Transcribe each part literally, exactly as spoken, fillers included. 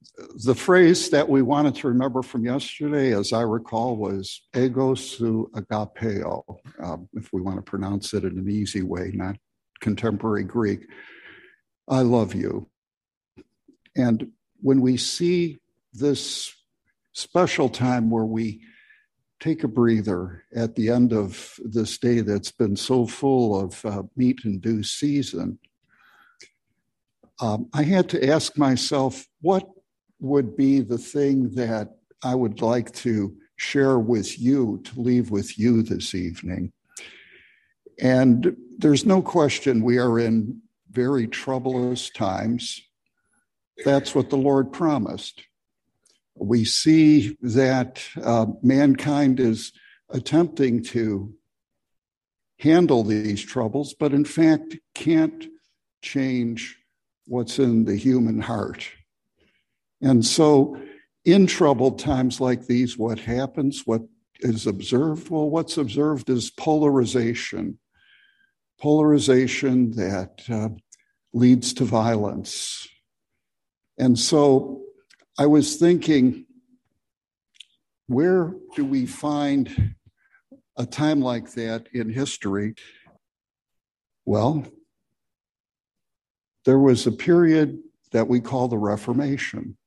the phrase that we wanted to remember from yesterday, as I recall, was ego su agapeo, um, if we want to pronounce it in an easy way, not contemporary Greek. I love you. And when we see this special time where we take a breather at the end of this day that's been so full of uh, meat and due season, um, I had to ask myself, what would be the thing that I would like to share with you, to leave with you this evening? And there's no question we are in very troublous times. That's what the Lord promised. We see that uh, mankind is attempting to handle these troubles, but in fact can't change what's in the human heart. And so in troubled times like these, what happens? What is observed? Well, what's observed is polarization. Polarization that uh, leads to violence. And so I was thinking, where do we find a time like that in history? Well, there was a period that we call the Reformation.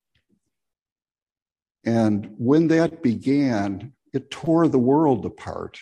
And when that began, it tore the world apart.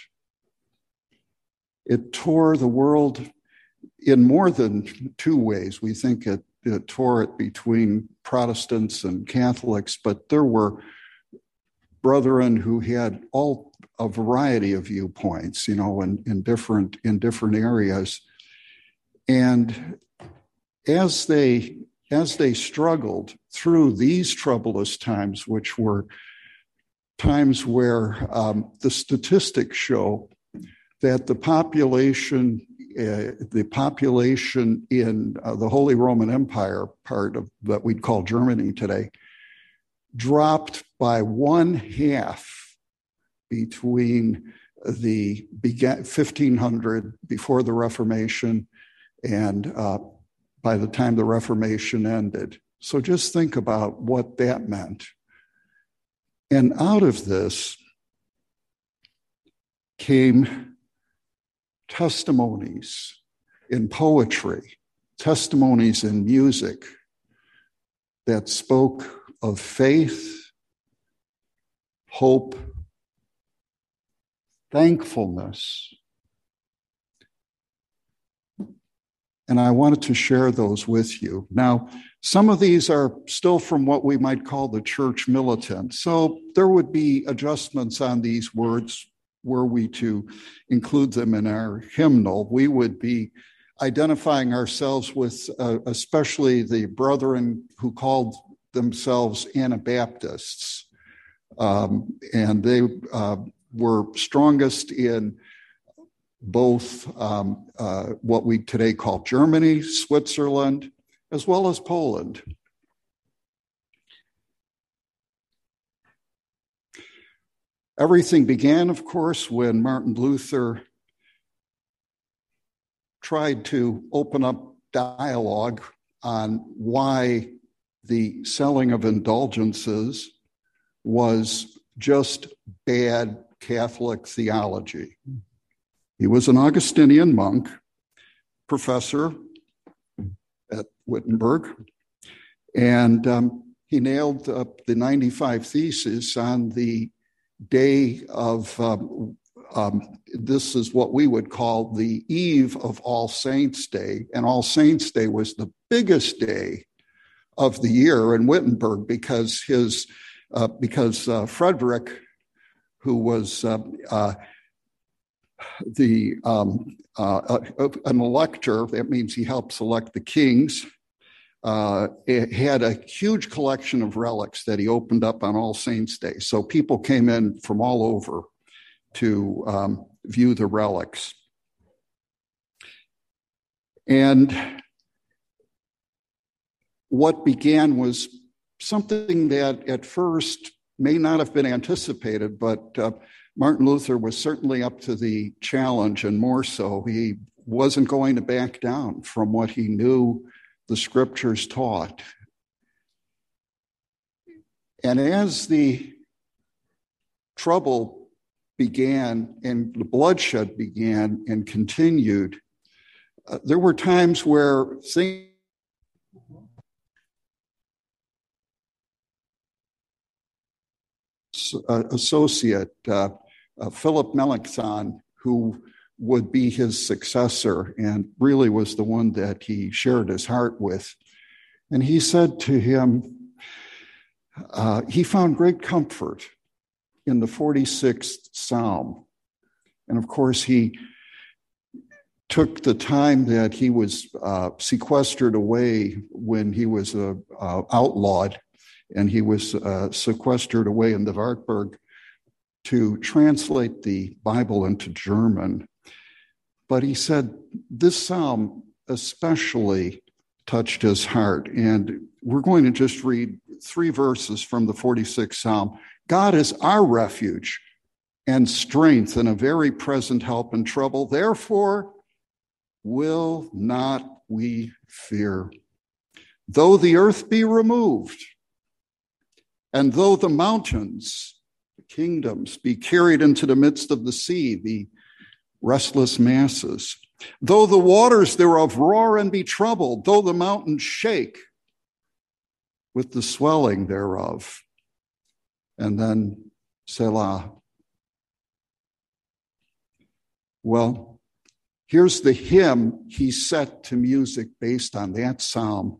It tore the world in more than two ways. We think it, it tore it between Protestants and Catholics, but there were brethren who had all a variety of viewpoints, you know, in, in different in different areas. And as they as they struggled through these troublous times, which were times where um, the statistics show that the population, uh, the population in uh, the Holy Roman Empire, part of that we'd call Germany today, dropped by one half between the began fifteen hundred before the Reformation and uh, by the time the Reformation ended. So just think about what that meant. And out of this came testimonies in poetry, testimonies in music that spoke of faith, hope, thankfulness. And I wanted to share those with you. Now, some of these are still from what we might call the church militant. So there would be adjustments on these words were we to include them in our hymnal. We would be identifying ourselves with uh, especially the brethren who called themselves Anabaptists. Um, and they uh, were strongest in both um, uh, what we today call Germany, Switzerland, as well as Poland. Everything began, of course, when Martin Luther tried to open up dialogue on why the selling of indulgences was just bad Catholic theology. He was an Augustinian monk, professor at Wittenberg, and um, he nailed up the ninety-five Theses on the day of, um, um, this is what we would call the eve of All Saints' Day, and All Saints' Day was the biggest day of the year in Wittenberg because his, uh, because uh, Frederick, who was uh, uh, the um, uh, an elector, that means he helped select the kings, uh, it had a huge collection of relics that he opened up on All Saints' Day. So people came in from all over to um, view the relics. And what began was something that at first may not have been anticipated, but uh, Martin Luther was certainly up to the challenge, and more so. He wasn't going to back down from what he knew the scriptures taught. And as the trouble began and the bloodshed began and continued, uh, there were times where things uh, associate uh, uh, Philip Melanchthon, who would be his successor and really was the one that he shared his heart with. And he said to him, uh, he found great comfort in the forty-sixth Psalm. And of course, he took the time that he was uh, sequestered away when he was uh, uh, outlawed, and he was uh, sequestered away in the Wartburg to translate the Bible into German. But he said this psalm especially touched his heart. And we're going to just read three verses from the forty-sixth Psalm. God is our refuge and strength and a very present help in trouble. Therefore, will not we fear. Though the earth be removed, and though the mountains, the kingdoms, be carried into the midst of the sea, the restless masses, though the waters thereof roar and be troubled, though the mountains shake with the swelling thereof. And then Selah. Well, here's the hymn he set to music based on that psalm.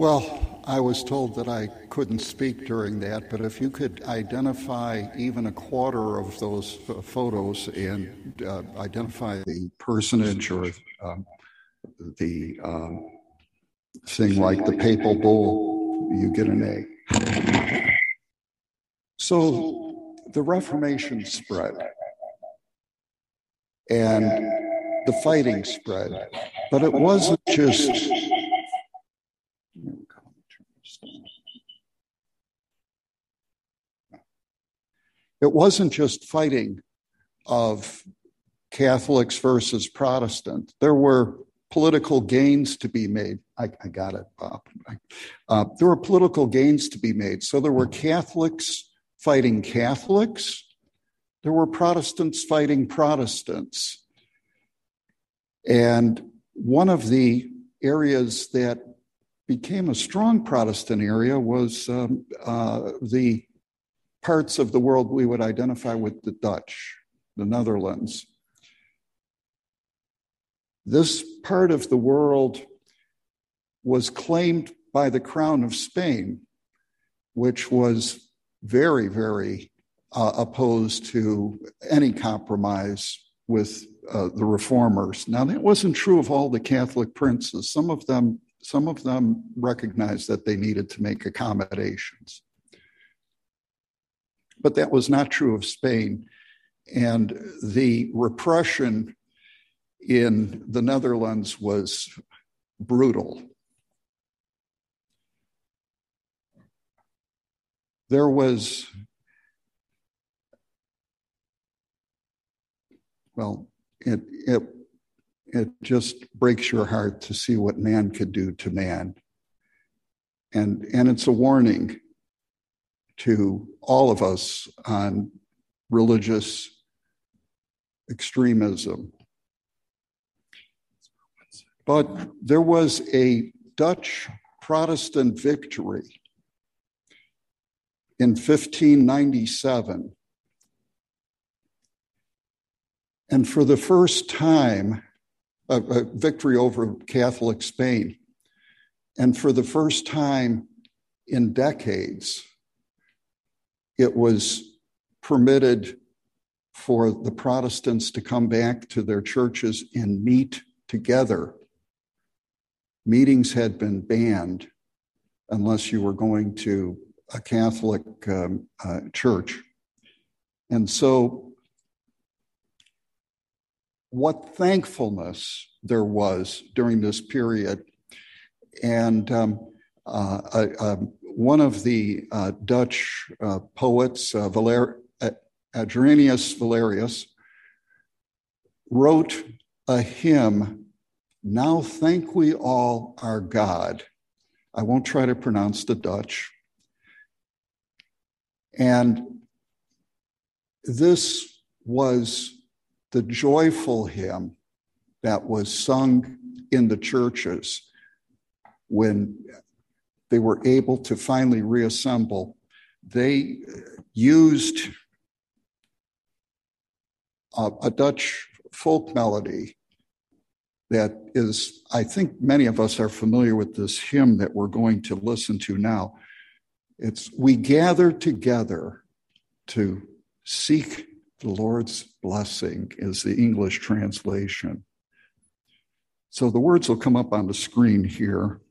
Well, I was told that I couldn't speak during that, but if you could identify even a quarter of those uh, photos and uh, identify the personage or um, the um, thing like the papal bull, you get an A. So the Reformation spread and the fighting spread, but it wasn't just It wasn't just fighting of Catholics versus Protestant. There were political gains to be made. I, I got it, Bob. Uh, there were political gains to be made. So there were Catholics fighting Catholics. There were Protestants fighting Protestants. And one of the areas that became a strong Protestant area was um, uh, the parts of the world we would identify with the Dutch, the Netherlands. This part of the world was claimed by the Crown of Spain, which was very, very uh, opposed to any compromise with uh, the reformers. Now, that wasn't true of all the Catholic princes. Some of them, some of them recognized that they needed to make accommodations. But that was not true of Spain. And the repression in the Netherlands was brutal. There was, well, it, it, it just breaks your heart to see what man could do to man. And, and it's a warning to all of us on religious extremism. But there was a Dutch Protestant victory in fifteen ninety-seven. And for the first time, a, a victory over Catholic Spain. And for the first time in decades, it was permitted for the Protestants to come back to their churches and meet together. Meetings had been banned unless you were going to a Catholic um, uh, church. And so what thankfulness there was during this period. And um, uh, uh, uh, one of the uh, Dutch uh, poets, uh, Valer- Adrianus Valerius, wrote a hymn, "Now Thank We All Our God." I won't try to pronounce the Dutch. And this was the joyful hymn that was sung in the churches when they were able to finally reassemble. They used a, a Dutch folk melody that is, I think many of us are familiar with this hymn that we're going to listen to now. It's, "We gather together to seek the Lord's blessing," is the English translation. So the words will come up on the screen here.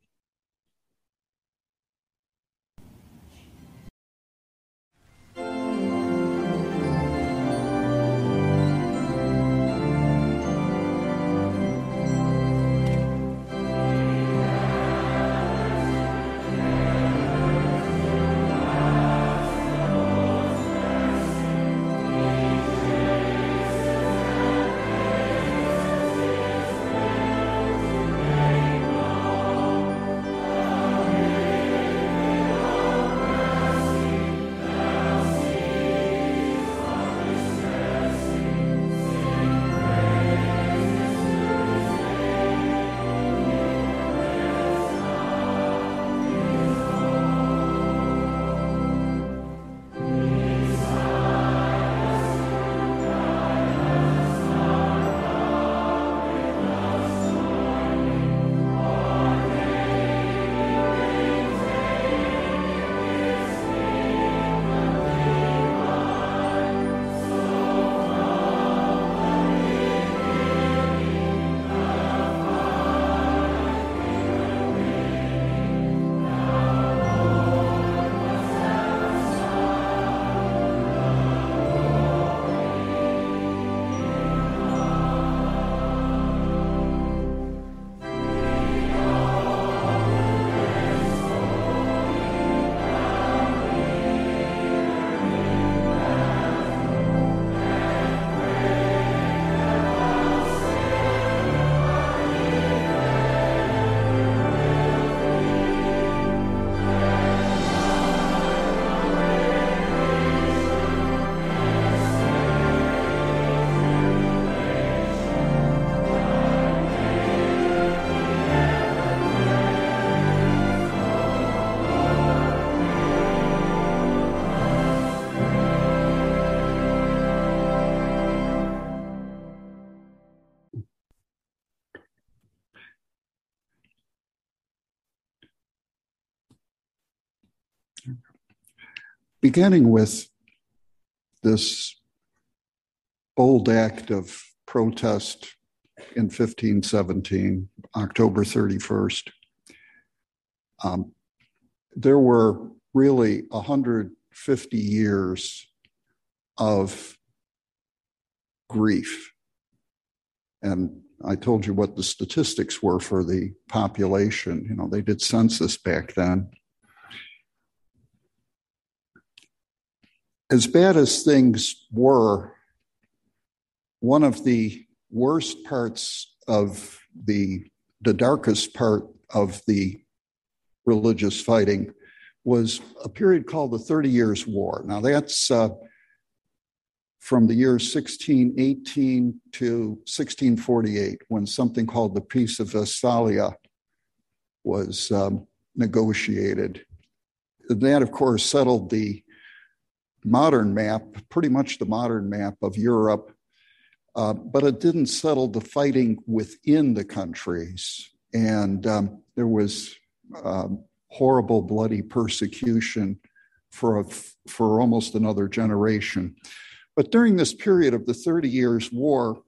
beginning with this bold act of protest in fifteen seventeen, October thirty-first. Um, there were really one hundred fifty years of grief. And I told you what the statistics were for the population. You know, they did census back then. As bad as things were, one of the worst parts of the, the darkest part of the religious fighting was a period called the Thirty Years' War. Now that's uh, from the years sixteen eighteen to sixteen forty-eight, when something called the Peace of Westphalia was um, negotiated. That, of course, settled the modern map, pretty much the modern map of Europe, uh, but it didn't settle the fighting within the countries. And um, there was um, horrible, bloody persecution for, a, for almost another generation. But during this period of the Thirty Years' War,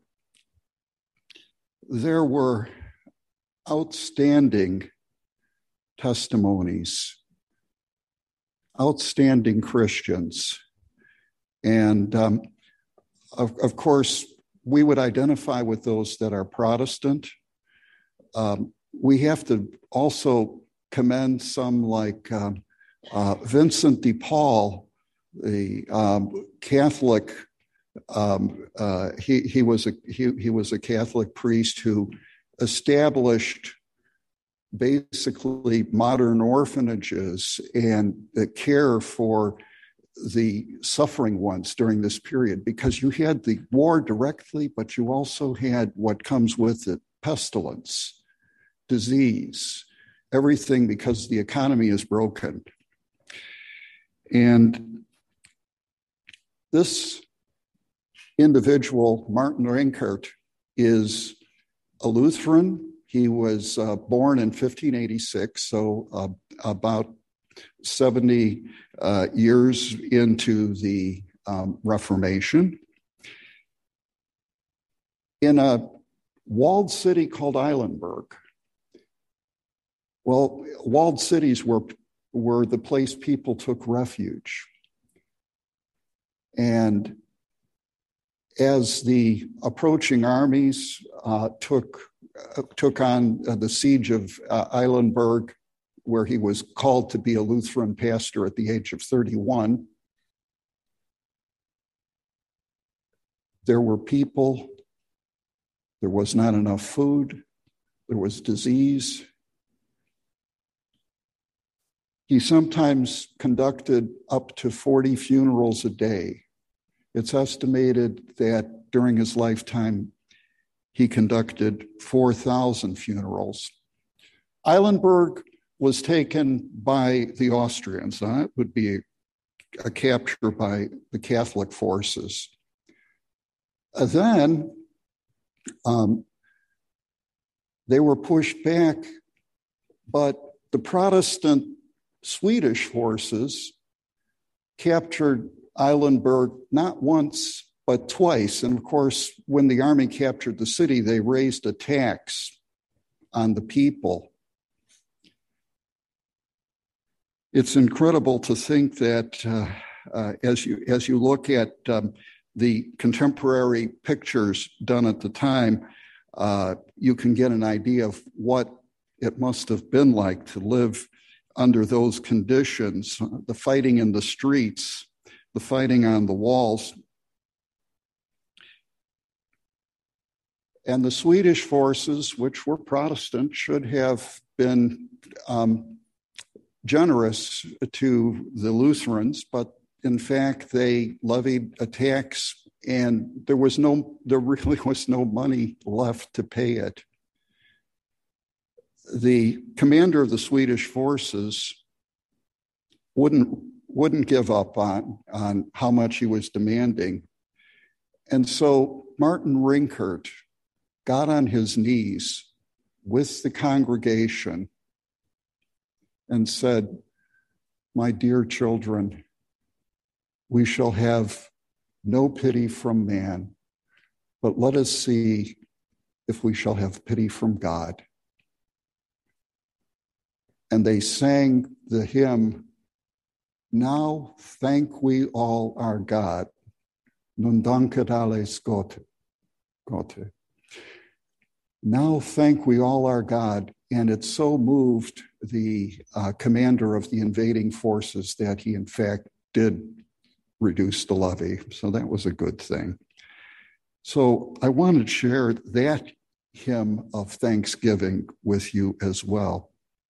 there were outstanding testimonies, outstanding Christians. And um, of, of course, we would identify with those that are Protestant. Um, we have to also commend some like um, uh, Vincent de Paul, the um, Catholic. Um, uh, he he was a he he was a Catholic priest who established basically modern orphanages and the care for the suffering ones during this period, because you had the war directly, but you also had what comes with it: pestilence, disease, everything, because the economy is broken. And this individual, Martin Rinkart, is a Lutheran. He was uh, born in fifteen eighty-six, so uh, about seventy uh, years into the um, Reformation, in a walled city called Eilenburg. Well, walled cities were, were the place people took refuge. And as the approaching armies uh, took, uh, took on uh, the siege of uh, Eilenburg, where he was called to be a Lutheran pastor at the age of thirty-one, there were people, there was not enough food, there was disease. He sometimes conducted up to forty funerals a day. It's estimated that during his lifetime, he conducted four thousand funerals. Eilenburg was taken by the Austrians. That would be a, a capture by the Catholic forces. Uh, then um, they were pushed back, but the Protestant Swedish forces captured Eilenburg not once, but twice. And of course, when the army captured the city, they raised a tax on the people. It's incredible to think that uh, uh, as you as you look at um, the contemporary pictures done at the time, uh, you can get an idea of what it must have been like to live under those conditions, the fighting in the streets, the fighting on the walls. And the Swedish forces, which were Protestant, should have been um, generous to the Lutherans, but in fact, they levied a tax, and there was no, there really was no money left to pay it. The commander of the Swedish forces wouldn't wouldn't give up on, on how much he was demanding. And so Martin Rinkart got on his knees with the congregation and said, "My dear children, we shall have no pity from man, but let us see if we shall have pity from God. And they sang the hymn, Now thank we all our God. Nun danket alles Gott. Gott. Now thank we all our God. And it so moved the uh, commander of the invading forces that he, in fact, did reduce the levy. So that was a good thing. So I wanted to share that hymn of thanksgiving with you as well.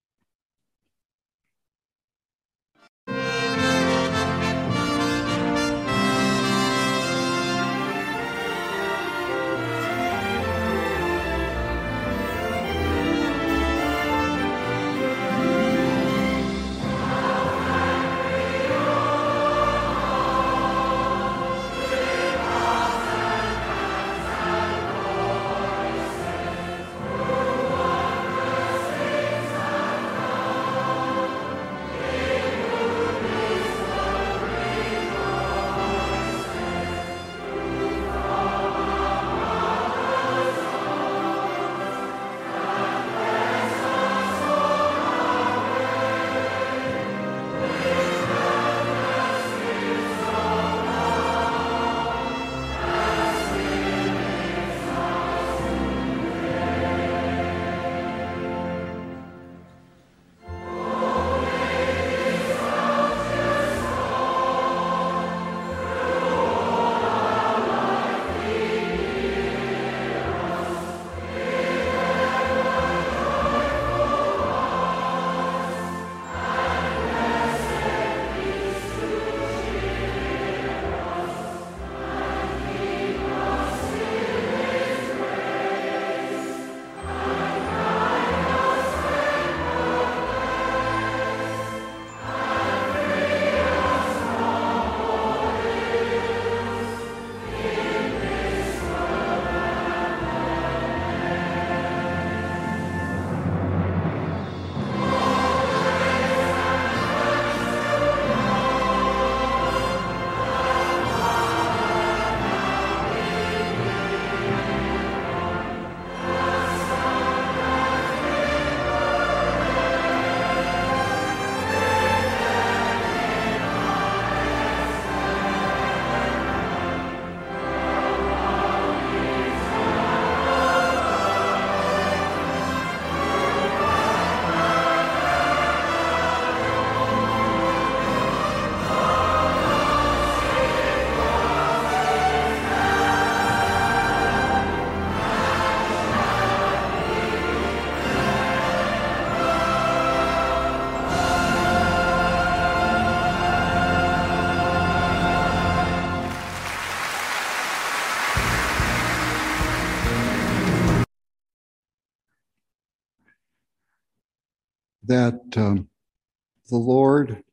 That um, the Lord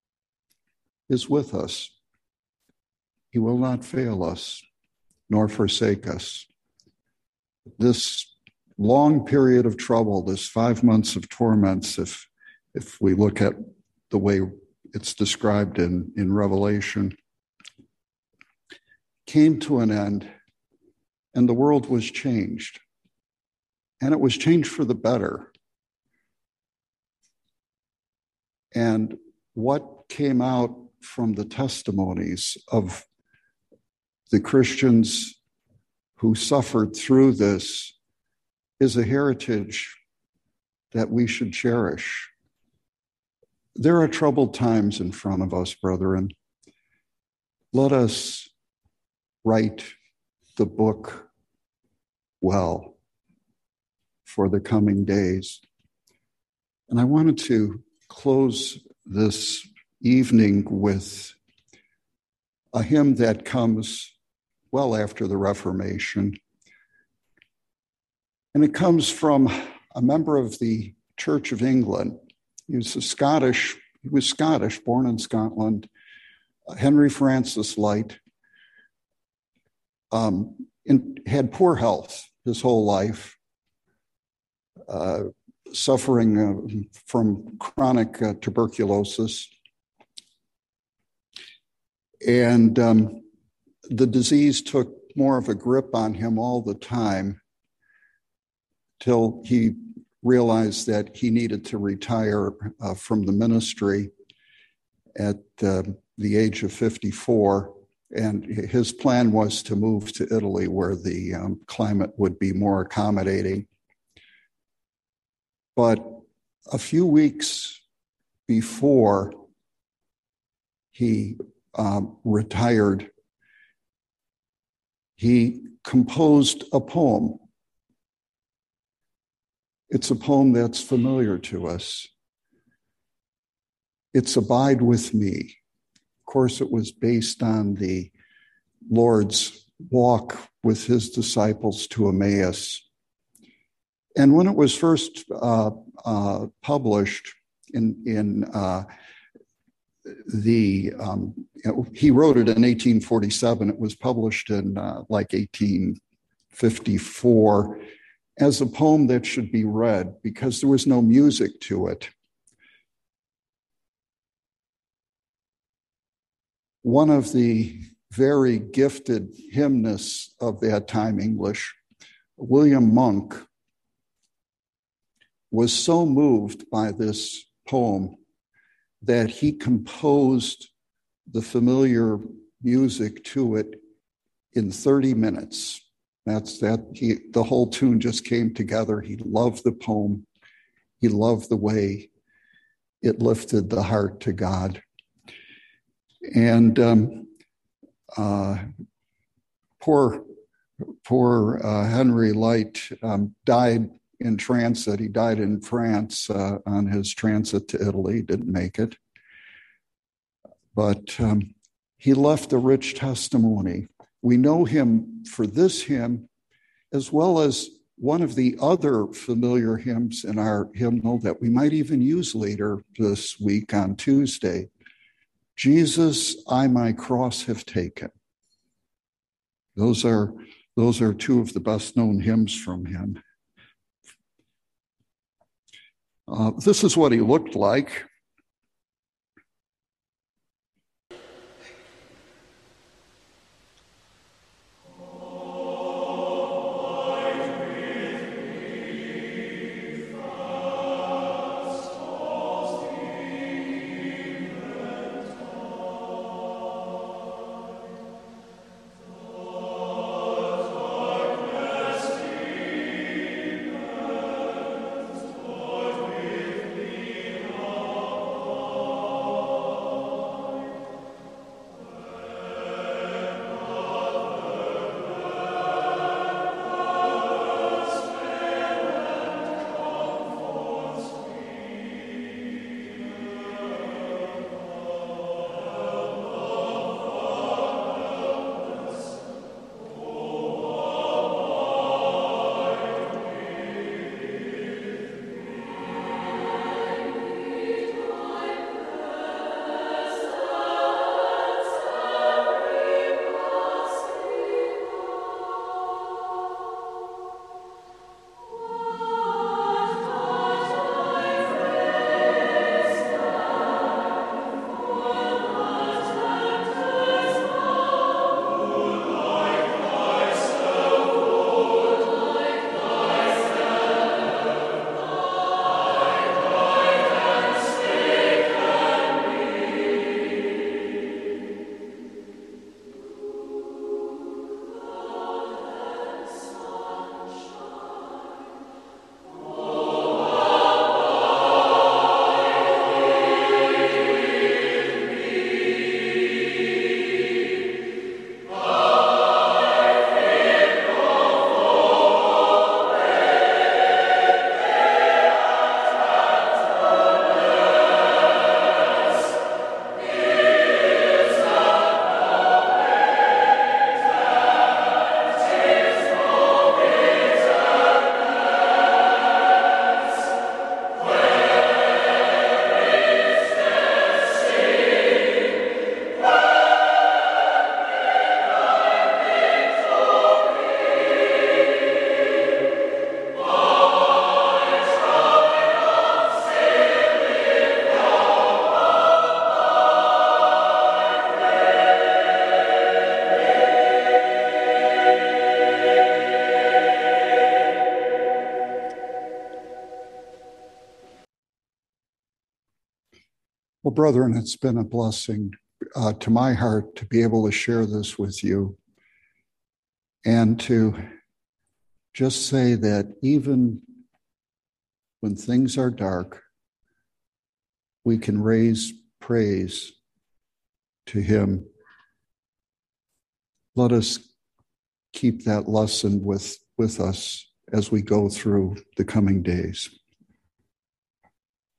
is with us. He will not fail us nor forsake us. This long period of trouble, this five months of torments, if if we look at the way it's described in, in Revelation, came to an end, and the world was changed. And it was changed for the better. And what came out from the testimonies of the Christians who suffered through this is a heritage that we should cherish. There are troubled times in front of us, brethren. Let us write the book well for the coming days. And I wanted to close this evening with a hymn that comes well after the Reformation. And it comes from a member of the Church of England. He was a Scottish, he was Scottish, born in Scotland, Henry Francis Lyte. Um, in, had poor health his whole life, uh, suffering uh, from chronic uh, tuberculosis. And um, the disease took more of a grip on him all the time till he realized that he needed to retire uh, from the ministry at uh, the age of fifty-four. And his plan was to move to Italy, where the um, climate would be more accommodating. But a few weeks before he um, retired, he composed a poem. It's a poem that's familiar to us. It's Abide With Me. Of course, it was based on the Lord's walk with his disciples to Emmaus. And when it was first uh, uh, published in, in uh, the, um, you know, he wrote it in eighteen forty-seven. It was published in uh, like eighteen fifty-four as a poem that should be read because there was no music to it. One of the very gifted hymnists of that time, English, William Monk, was so moved by this poem that he composed the familiar music to it in thirty minutes. That's that he, the whole tune just came together. He loved the poem. He loved the way it lifted the heart to God. And um, uh, poor, poor uh, Henry Light um, died in transit. He died in France uh, on his transit to Italy. Didn't make it. But um, he left a rich testimony. We know him for this hymn, as well as one of the other familiar hymns in our hymnal that we might even use later this week on Tuesday. Jesus, I my cross have taken. Those are, those are two of the best known hymns from him. Uh, this is what he looked like. Oh brethren, it's been a blessing uh, to my heart to be able to share this with you and to just say that even when things are dark, we can raise praise to him. Let us keep that lesson with, with us as we go through the coming days.